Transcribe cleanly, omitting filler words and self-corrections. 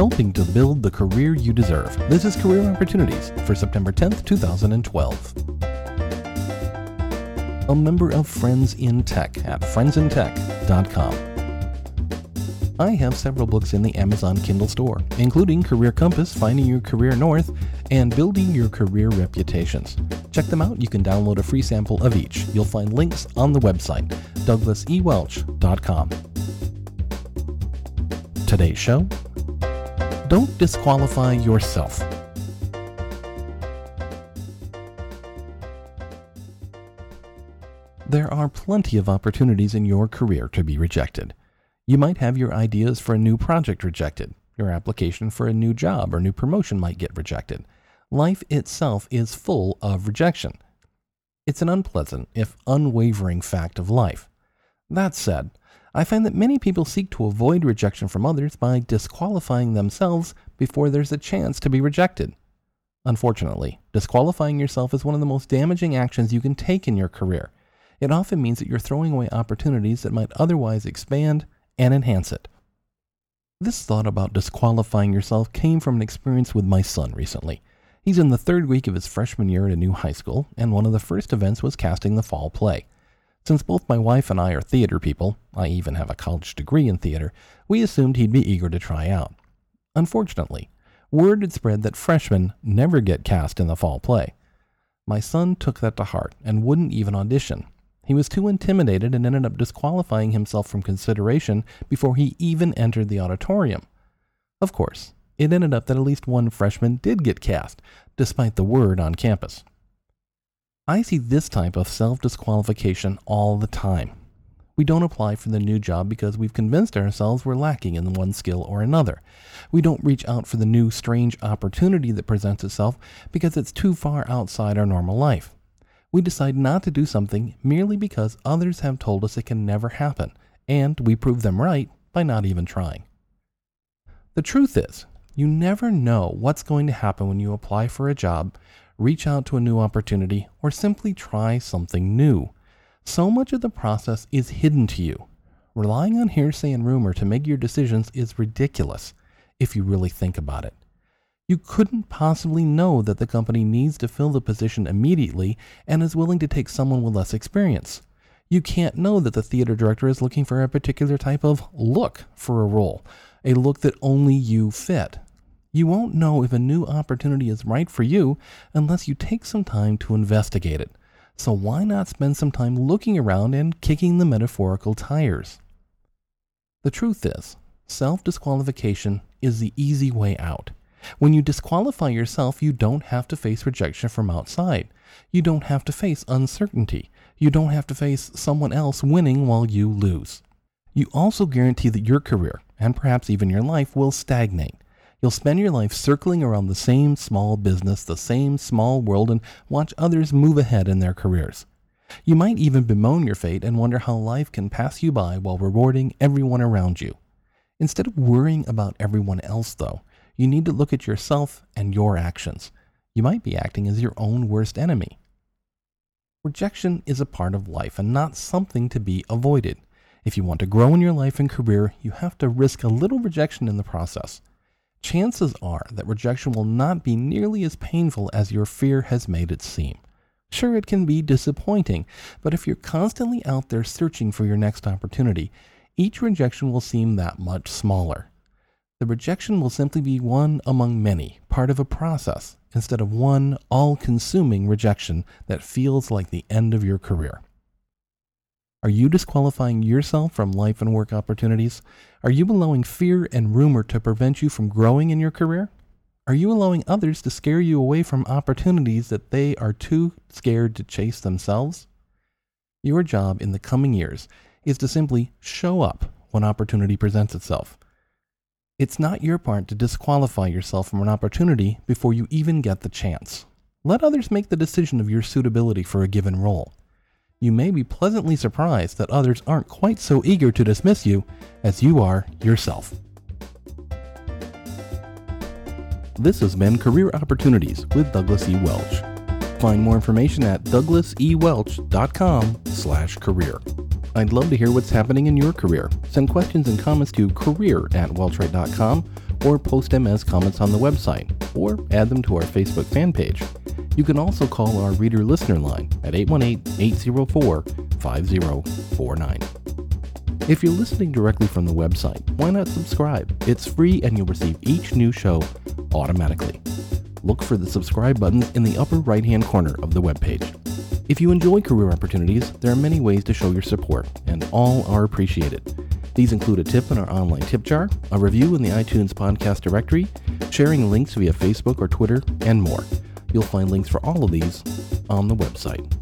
helping to build the career you deserve. This is Career Opportunities for September 10th, 2012. A member of Friends in Tech at friendsintech.com. I have several books in the Amazon Kindle store, including Career Compass, Finding Your Career North, and Building Your Career Reputations. Check them out. You can download a free sample of each. You'll find links on the website, douglasewelch.com. Today's show: don't disqualify yourself. There are plenty of opportunities in your career to be rejected. You might have your ideas for a new project rejected. Your application for a new job or new promotion might get rejected. Life itself is full of rejection. It's an unpleasant, if unwavering fact of life. That said, I find that many people seek to avoid rejection from others by disqualifying themselves before there's a chance to be rejected. Unfortunately, disqualifying yourself is one of the most damaging actions you can take in your career. It often means that you're throwing away opportunities that might otherwise expand and enhance it. This thought about disqualifying yourself came from an experience with my son recently. He's in the third week of his freshman year at a new high school, and one of the first events was casting the fall play. Since both my wife and I are theater people, I even have a college degree in theater, we assumed he'd be eager to try out. Unfortunately, word had spread that freshmen never get cast in the fall play. My son took that to heart and wouldn't even audition. He was too intimidated and ended up disqualifying himself from consideration before he even entered the auditorium. Of course, it ended up that at least one freshman did get cast, despite the word on campus. I see this type of self-disqualification all the time. We don't apply for the new job because we've convinced ourselves we're lacking in one skill or another. We don't reach out for the new strange opportunity that presents itself because it's too far outside our normal life. We decide not to do something merely because others have told us it can never happen, and we prove them right by not even trying. The truth is, you never know what's going to happen when you apply for a job, reach out to a new opportunity, or simply try something new. So much of the process is hidden to you. Relying on hearsay and rumor to make your decisions is ridiculous, if you really think about it. You couldn't possibly know that the company needs to fill the position immediately and is willing to take someone with less experience. You can't know that the theater director is looking for a particular type of look for a role, a look that only you fit. You won't know if a new opportunity is right for you unless you take some time to investigate it. So why not spend some time looking around and kicking the metaphorical tires? The truth is, self-disqualification is the easy way out. When you disqualify yourself, you don't have to face rejection from outside. You don't have to face uncertainty. You don't have to face someone else winning while you lose. You also guarantee that your career, and perhaps even your life, will stagnate. You'll spend your life circling around the same small business, the same small world, and watch others move ahead in their careers. You might even bemoan your fate and wonder how life can pass you by while rewarding everyone around you. Instead of worrying about everyone else, though, you need to look at yourself and your actions. You might be acting as your own worst enemy. Rejection is a part of life and not something to be avoided. If you want to grow in your life and career, you have to risk a little rejection in the process. Chances are that rejection will not be nearly as painful as your fear has made it seem. Sure, it can be disappointing, but if you're constantly out there searching for your next opportunity, each rejection will seem that much smaller. The rejection will simply be one among many, part of a process, instead of one all-consuming rejection that feels like the end of your career. Are you disqualifying yourself from life and work opportunities? Are you allowing fear and rumor to prevent you from growing in your career? Are you allowing others to scare you away from opportunities that they are too scared to chase themselves? Your job in the coming years is to simply show up when opportunity presents itself. It's not your part to disqualify yourself from an opportunity before you even get the chance. Let others make the decision of your suitability for a given role. You may be pleasantly surprised that others aren't quite so eager to dismiss you as you are yourself. This has been Career Opportunities with Douglas E. Welch. Find more information at douglasewelch.com/career. I'd love to hear what's happening in your career. Send questions and comments to career@welchwright.com or post them as comments on the website, or add them to our Facebook fan page. You can also call our reader-listener line at 818-804-5049. If you're listening directly from the website, why not subscribe? It's free and you'll receive each new show automatically. Look for the subscribe button in the upper right-hand corner of the webpage. If you enjoy Career Opportunities, there are many ways to show your support, and all are appreciated. These include a tip in our online tip jar, a review in the iTunes podcast directory, sharing links via Facebook or Twitter, and more. You'll find links for all of these on the website.